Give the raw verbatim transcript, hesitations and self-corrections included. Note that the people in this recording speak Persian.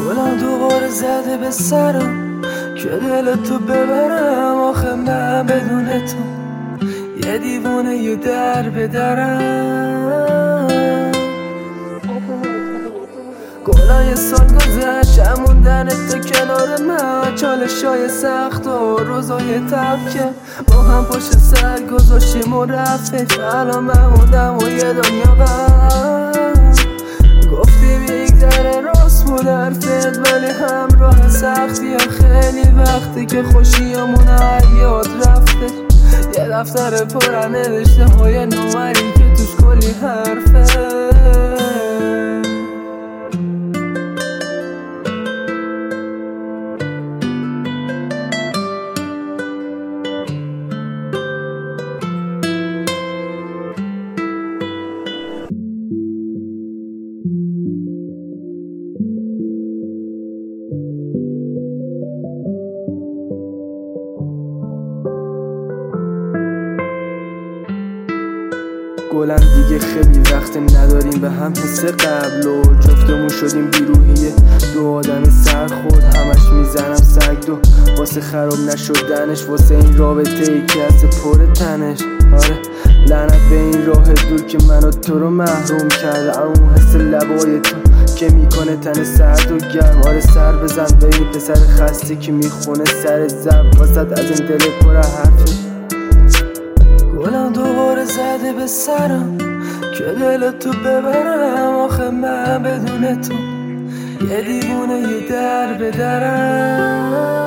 گلم دوباره زده به سرم که دل تو ببرم. آخه من بدون تو یه دیوونه یه در به درم. گلم یه سال گذشت موندن تو کنار من، چالشای سخت و روزای تب که با هم پشت سر گذاشتیم و رفتیم. الان من موندم و یه دنیا غم. گفتی میگذره راست بود حرفت، ولی همراه سختی ها خیلی وقتی که خوشیامون یاد رفته. یه دفتر پر نوشته های نوری که توش کلی حرفه. گلم دیگه خیلی وقت نداریم به هم حس قبل و جفتمون شدیم بیروحیه دو آدم سرخورد. همش میزنم سگ دو واسه خراب نشدنش، واسه این رابطه ای که از پر تنش. آره لعنت به این راه دور که منو تو رو محروم کرده. اون حس لبای تو که میکنه تن سرد و گرم. آره سر بزن به این پسر خسته که میخونه سر زب واسد از این دل پر حرفش. گلم دوباره زده به سرم که دل تو ببرم. آخه من بدون تو یه دیوونه یه در به درم.